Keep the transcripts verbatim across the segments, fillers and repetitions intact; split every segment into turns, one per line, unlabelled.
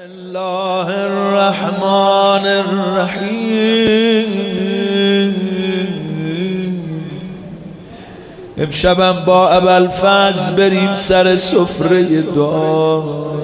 الله الرحمن الرحیم. امشبم با ابوالفضل بریم سر سفره دعا.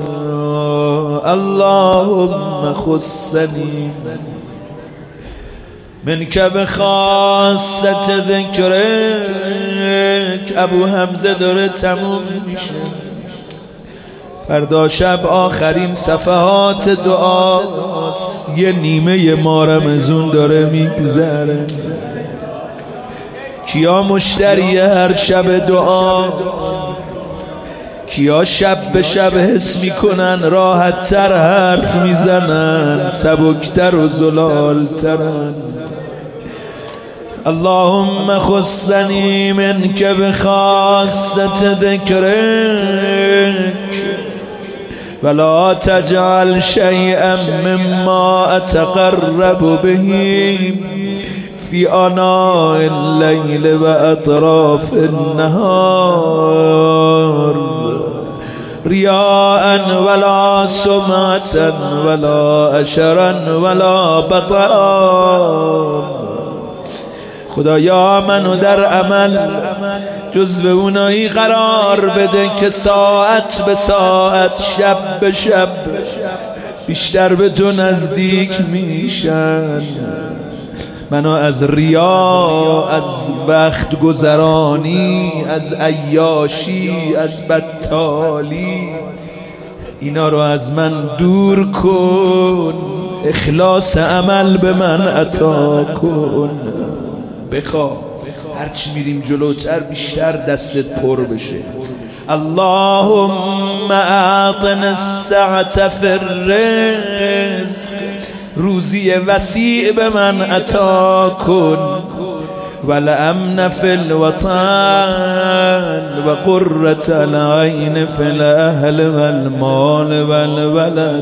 اللهم خصنی منک بخاصت ذکرک. ابو حمزه داره تموم میشه. فردا شب آخرین صفحات دعاست. یه نیمه ماه رمضان داره میگذره. کیا مشتری هر شب دعا؟ کیا شب به شب حس میکنن راحت تر حرف میزنن، سبکتر و زلالترن؟ اللهم خصنی منک بخاصت ذکرک ولا تجعل شیئا مما اتقرب به فی آناء اللیل و اطراف النهار ریاء ولا سمعة ولا اشرا ولا بطرا. خدایا منو در عمل جزو اونایی قرار بده که ساعت به ساعت، شب به شب بیشتر به تو نزدیک میشن. منو از ریا، از وقت گذرانی، از عیاشی، از بطالی، اینا رو از من دور کن. اخلاص عمل به من عطا کن. بخواه هرچی میریم جلوتر بیشتر دستت پر بشه. اللهم اعطنا السعة فی الرزق. روزی وسیع به من عطا کن. والامن فی الوطن و قرة العین فی الاهل والمال والولد.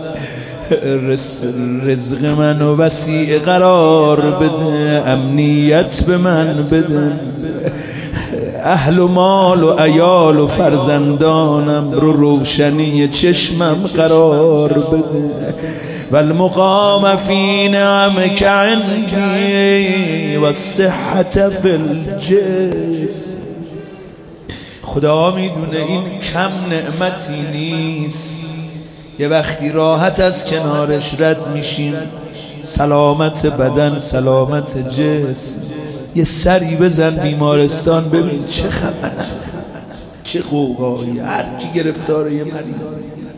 رزق منو وسیع قرار بده، امنیت به من بده، اهل و مال و عیال و فرزندانم رو روشنی چشمم قرار بده. والمقام فی نعمک عندی والصحة فی الجسم. خدا میدونه این کم نعمتی نیست. یه وقتی راحت از کنارش رد میشیم، سلامت بدن، سلامت جسم. یه سری بزن بیمارستان ببین چه خبره، چه قوقایی. هر کی گرفتار یه مریض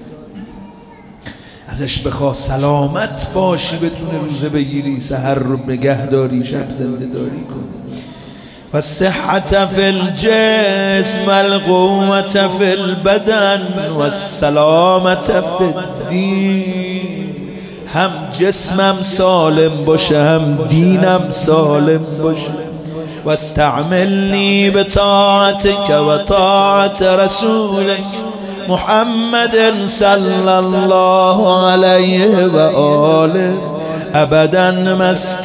ازش بخواه سلامت باشی، بتونه روزه بگیری، سحر رو نگه داری، شب زنده داری کنی. والصحة فی الجسم والقوة فی البدن والسلامة فی الدین. هم جسمم سالم باشه، هم دینم سالم باشه. واستعملنی بطاعتک و طاعت رسولک محمد صلی الله علیه و آله ابدا ما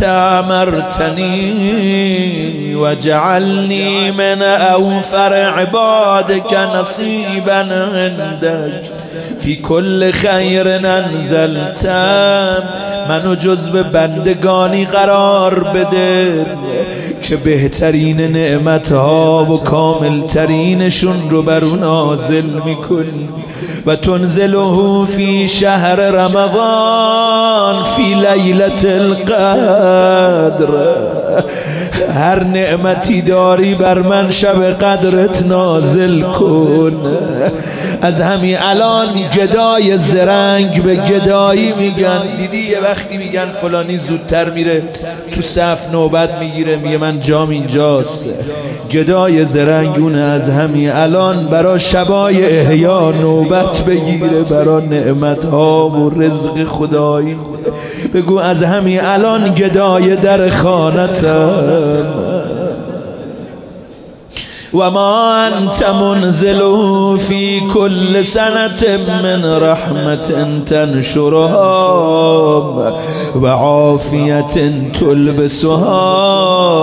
استعمرتنی وجعلنی من اوفر عبادک نصیبا عندک فی کل خیر انزلتم. منو جزو بندگانی قرار بده که بهترین نعمتها و کاملترینشون رو بر اون نازل میکنی. و تنزله فی شهر رمضان فی لیلة القدر. هر نعمتی داری بر من شب قدرت نازل کن. از همین الان گدای زرنگ به گدایی میگن. دیدی یه وقتی میگن فلانی زودتر میره تو صف نوبت میگیره، میگه من جام اینجاست. گدای زرنگ اونه از همین الان برا شبای احیا نوبت بگیره، برا نعمتها و رزق خدایی. بگو از همین الان گدای در خانتم. و ما انت منزل فی کل سنة من رحمت تنشرها و عافیت تلبسها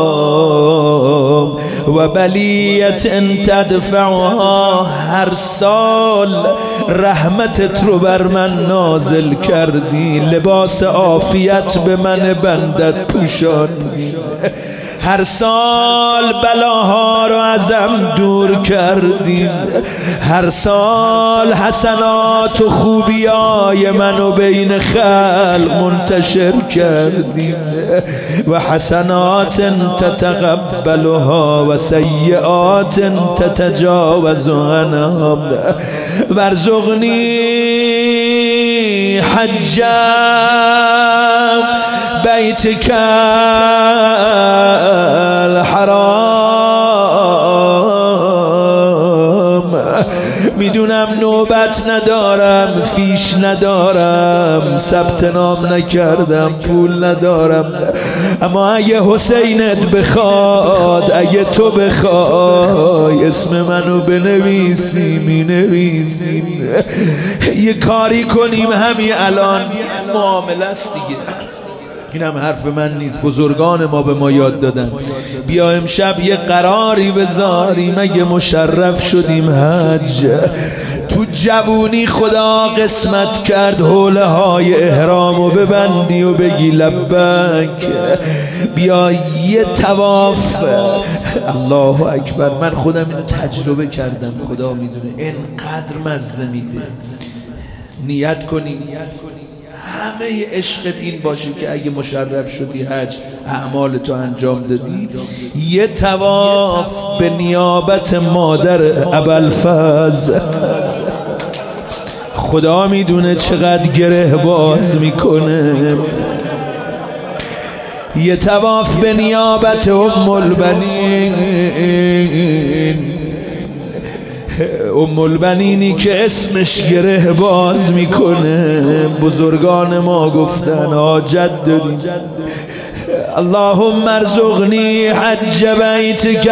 و بلیت تدفعها. هر سال رحمتت رو بر من نازل کردی، لباس عافیت به من بندت پوشاندی. هر سال بلاها رو ازم دور کردی، هر سال حسنات و خوبیای منو بین خلق منتشر کردی. و حسنات تتقبلها و سیئات تتجاوز عنها. وارزقنی حج بیتک الحرام. میدونم نوبت ندارم، فیش ندارم، ثبت نام نکردم، پول ندارم، اما اگه حسینت بخواد، اگه تو بخوای اسم منو بنویسی مینویسیم. یه کاری کنیم همین الان، معامله است دیگه. این هم حرف من نیست، بزرگان ما به ما یاد دادن. بیا امشب یه قراری بذاریم، اگه مشرف شدیم حج، تو جوونی خدا قسمت کرد حوله های احرامو ببندی و بگی لبک. بیا یه طواف. الله اکبر. من خودم اینو تجربه کردم، خدا میدونه اینقدر مزه میده. نیت کنیم همه عشقت این باشه که اگه مشرف شدی حج، اعمال تو انجام دادی، یه طواف به نیابت مادر ابوالفضل. خدا میدونه چقدر گره باز میکنه. یه طواف به نیابت ام البنین، ام البنینی که اسمش گره باز میکنه. بزرگان ما گفتن حاجت داریم. اللهم ارزقنی حج بیتک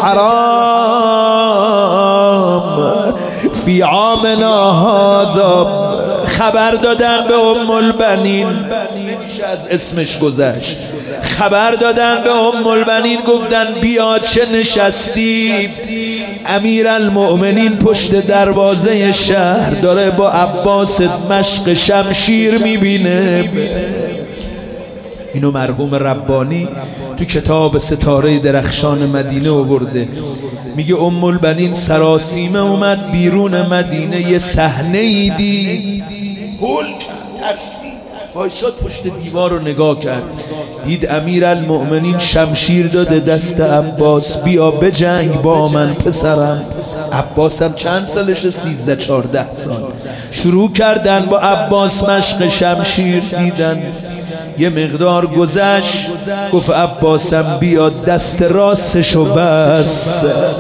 الحرام فی عامنا هذا. خبر دادن به ام البنین، از اسمش گذشت، خبر دادن به ام البنین، گفتن بیا چه نشستی؟ امیر المؤمنین پشت دروازه شهر داره با عباس مشق شمشیر میبینه. اینو مرحوم ربانی تو کتاب ستاره درخشان مدینه آورده. میگه ام البنین سراسیمه اومد بیرون مدینه، یه صحنه ای دید، هول ترسید، وایساد پشت دیوار رو نگاه کرد، دید امیر المؤمنین شمشیر داده دست عباس، بیا بجنگ با من پسرم. عباسم چند سالشه؟ سیزده چارده سال. شروع کردن با عباس مشق شمشیر. دیدن یه مقدار گذشت، گفت عباسم بیا دست راستشو بس.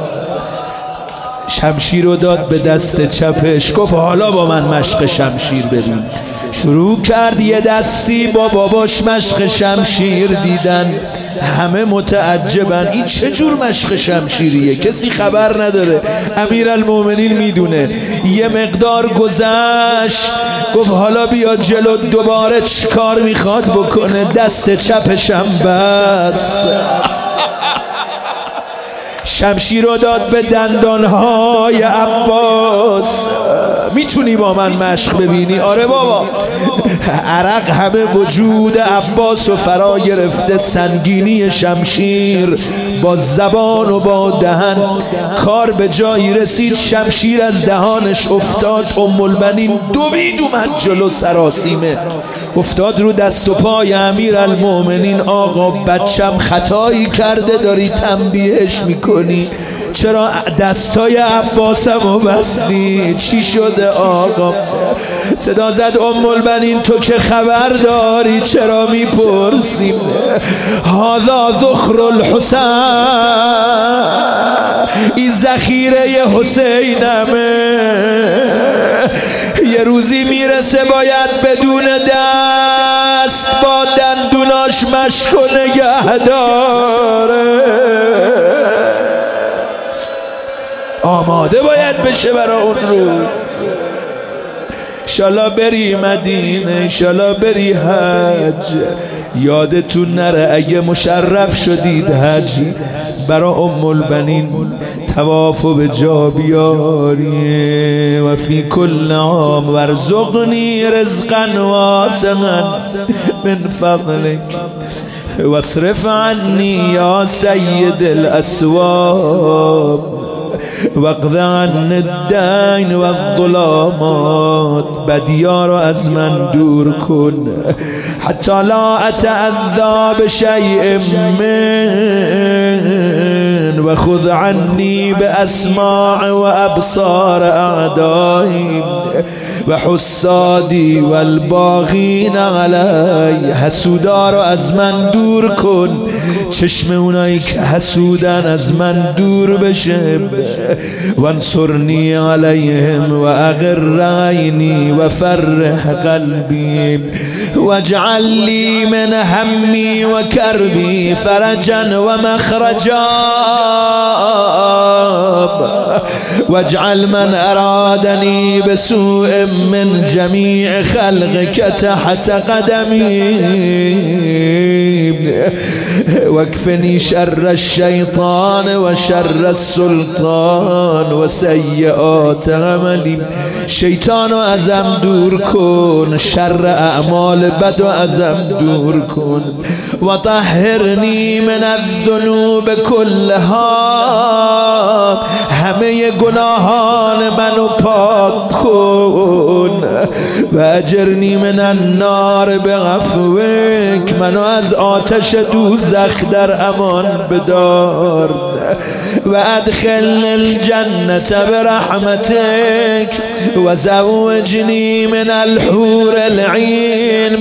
شمشیر رو داد به دست چپش، گفت حالا با من مشق شمشیر ببین. شروع کرد یه دستی با باباش مشق شمشیر. دیدن همه متعجبن، این چه جور مشق شمشیریه؟ کسی خبر نداره، امیر المؤمنین میدونه. یه مقدار گذشت، گفت حالا بیا جلو، دوباره چی کار میخواد بکنه؟ دست چپشم بس. شمشیر رو داد به دندانهای عباس. میتونی با من مشق ببینی؟ آره بابا. عرق همه وجود عباس و فرا گرفته، سنگینی شمشیر با زبان و با دهن. کار به جایی رسید، شمشیر از دهانش افتاد. ام البنین دوید اومد جلو، سراسیمه افتاد رو دست و پای امیر المؤمنین. آقا بچم خطایی کرده، داری تنبیهش میکنی، چرا دستای عباسمو بستی؟ چی شده آقا؟ صدا زد ام البنین تو که خبر داری چرا میپرسی؟ هذا ذخر الحسین، این ذخیره حسینمه، یه روزی میرسه باید بدون دست با دندوناش مشک و نگه داره. آماده باید بشه برای اون روز. انشالله بری مدینه، انشالله بری حج. یادتون نره اگه مشرف شدید حج برا ام البنین طواف و به جا بیاری. و فی کل عام ورزقنی رزقا واسعا من فضلک واصرف عنی یا سید الاسواب واقض عن الدین و الظلامات. بدیار از من دور کن حتی لا اتعذى بشیء من و خذ عنی باسماع و ابصار اعدایی و حسادی و الباغین علی. حسودا رو از من دور کن، چشم اونایی که حسودن از من دور بشه. وانصرنی علیهم و اغر عینی و فرح قلبی واجعل لی من همی و کربی فرجا و مخرجا واجعل من ارادنی بسوء من جمیع خلقك تحت قدمی واکفنی شر الشیطان و شر السلطان و سیئات عملی. شیطانو ازم دور کن، شر اعمال بدو ازم دور کن. و طهرنی من الذنوب کلها، همه گناهان منو پاک کن. و اجرنی من النار بعفوک، منو از آتش دوزخ در امان بدار. و ادخلنی الجنة برحمتك و زوجنی من الحور العین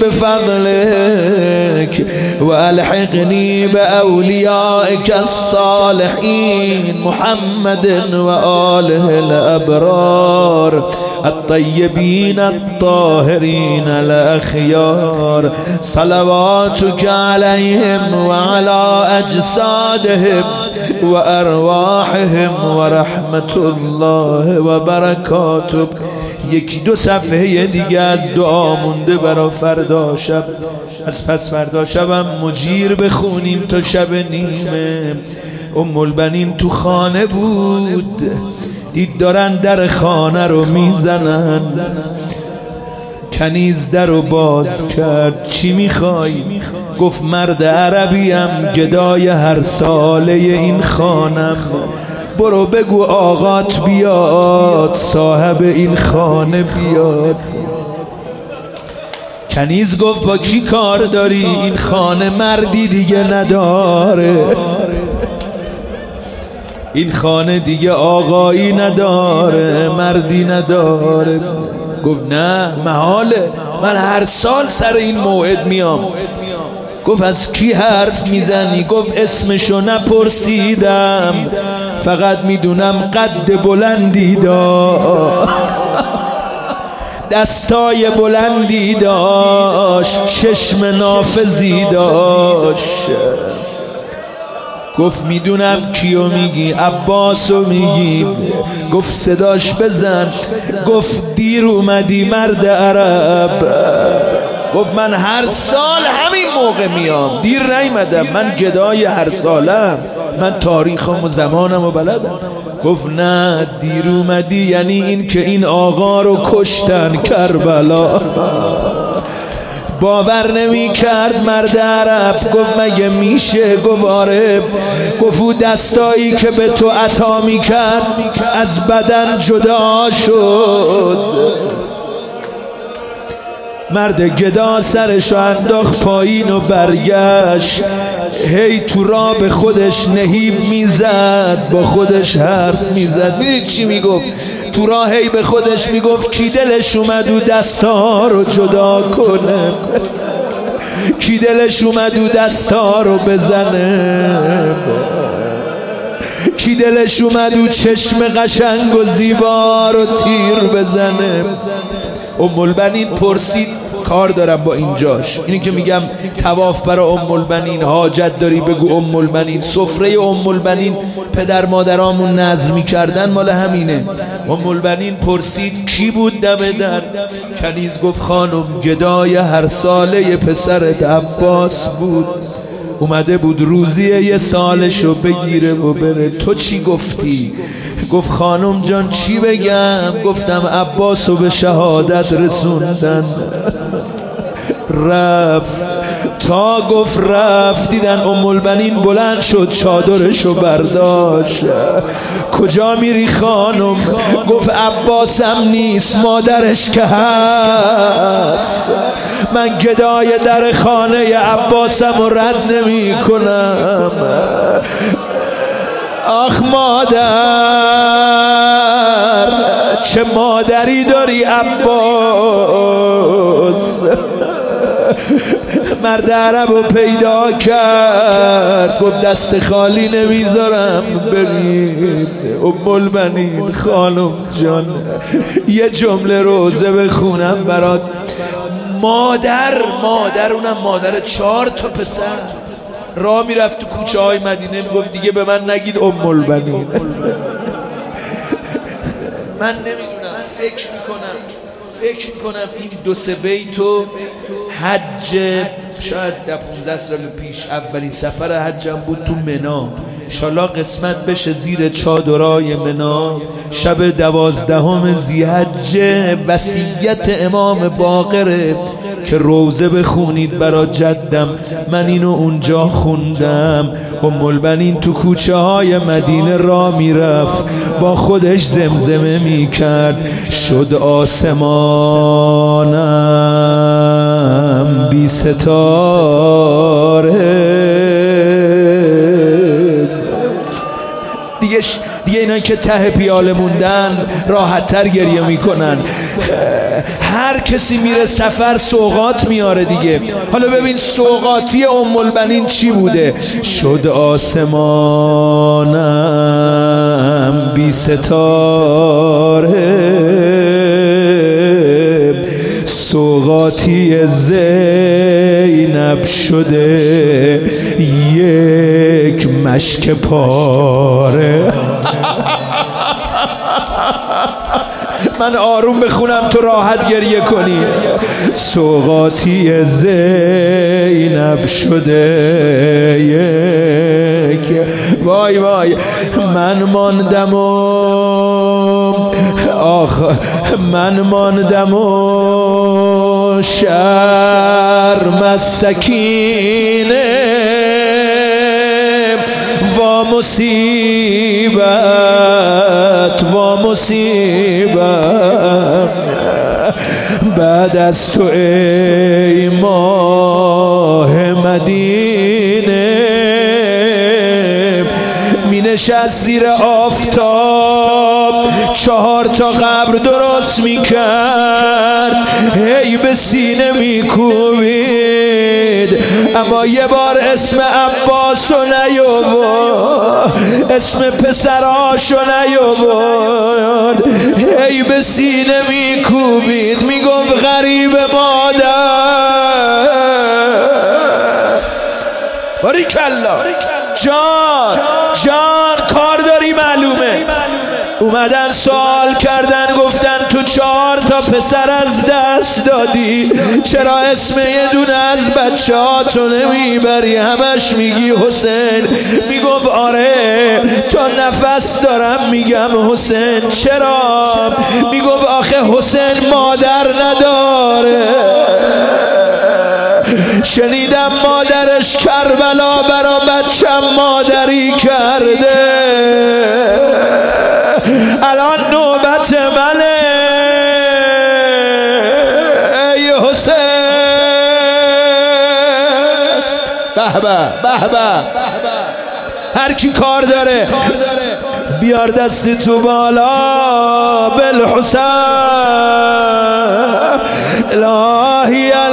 بفضلك و الحقنی باولیائك الصالحین محمد و آله الابرار الطیبین الطاهرین الاخیار. صلواتك علیهم و علی اجسادهم و ارواحهم و رحمت الله و برکاته. یکی دو صفحه دیگه از دعا مونده برا فردا شب. از پس فردا شبم مجیر بخونیم تا شب نیمه. ام البنین تو خانه بود، دید دارن در خانه رو میزنن. کنیز در رو باز کرد. چی میخوای؟ گفت مرد عربیم، گدای هر ساله این خانم. برو بگو آقات بیاد، صاحب این خانه بیاد. کنیز گفت با کی کار داری؟ این خانه مردی دیگه نداره، این خانه دیگه آقایی نداره، مردی نداره. گفت نه محاله، من هر سال سر این موعد میام. گفت از کی حرف میزنی؟ گفت اسمشو نپرسیدم، فقط میدونم قد بلندی داشت، دستای بلندی داشت، چشم نافذی داشت. گفت میدونم کیو میگی؟ عباسو میگی؟ گفت صداش بزن. گفت دیر اومدی مرد عرب. گفت من هر سال همین موقع میام، دیر نیومدم، من گدای هر سالم، من تاریخم و زمانم و بلدم. گفت نه دیر اومدی یعنی این که این آقا رو کشتن کربلا. باور نمی کرد مرد عرب. گفت مگه میشه؟ گفت آره. گفت او دستایی که به تو عطا می کرد از بدن جدا شد. مرد گدا سرشو انداخت پایین و برگشت. هی تو را به خودش نهیب میزد، با خودش حرف میزد. میدید چی میگفت؟ تو را هی به خودش میگفت کی دلش اومد او دستا رو جدا کنه، کی دلش اومد او دستا رو بزنه، کی دلش اومد او چشم قشنگ و زیبا رو تیر بزنه. ام البنین پرسید کار دارم با اینجاش. اینی که میگم طواف برای ام البنین، حاجت داری بگو ام البنین. سفره ام البنین پدر مادرامون نذر میکردن، مال همینه. ام البنین پرسید کی بود دم در؟ کنیز گفت خانم گدای هر ساله پسرت عباس بود، اومده بود روزیه یه سالشو بگیره و بره. تو چی گفتی؟ گفت خانم جان چی بگم؟ گفتم عباسو به شهادت رسوندن. رفت تا گفت رفت دیدن ام البنین بلند شد چادرشو برداشت. کجا میری خانم؟ گفت عباسم نیست مادرش که هست، من گدای در خانه عباسم رو رد نمی کنم. آخ مادر چه مادری داری عباس. مرد عرب رو پیدا کرد گفت دست خالی نمیذارم بریم. ام البنین خانم جان یه جمله روزه بخونم برات. مادر مادر اونم مادر چهار تا پسر راه میرفت تو کوچه های مدینه میگفت دیگه به من نگید ام البنین. من نمیدونم، فکر میکنم فکر میکنم این دو سه بیتو حج شاید ده پونزده سال پیش اولین سفر حجم بود تو منا، انشالله قسمت بشه زیر چادرای منا شب دوازدهم ذی‌حج وصیت امام باقره که روزه بخونید برا جدم. من اینو اونجا خوندم. ام البنین تو کوچه های مدینه را میرفت با خودش زمزمه میکرد شد آسمانم بی ستاره. دیگه دیگه اینا که ته پیاله موندن راحت تر گریه میکنن. هر کسی میره سفر سوغات میاره دیگه. حالا ببین سوغاتی ام البنین چی بوده؟ شد آسمانم بی ستاره، سوغاتی زینب شده یک مشک پاره. من آروم بخونم تو راحت گریه کنی. سوغاتی زینب شده یک، وای وای من ماندم و آخ من ماندم و شرم از سکینه و مصیبت و مصیبت بعد از تو ای ماه مدینه. می نشست زیر آفتاب چهار تا قبر درست می کرد، هی به سینه می کوبید اما یه بار اسم عباسو نیاورد، اسم پسراشو نیاورد، هی به سینه می کوبید می گفت غریب مادر. باریکلا جان جان کار داری معلومه. اومدن سوال کردن گفتن تو چهار تا پسر از دست دادی، چرا اسم یه دونه از بچه ها تو نمیبری؟ همش میگی حسین. میگفت آره تا نفس دارم میگم حسین. چرا؟ میگفت آخه حسین مادر نداره. شنیدم مادرش کربلا برا بچم مادری کرده، الان نوبت منه ای حسین. به به به به، هر کی کار داره بیار دستی تو بالا بالحسین. الهی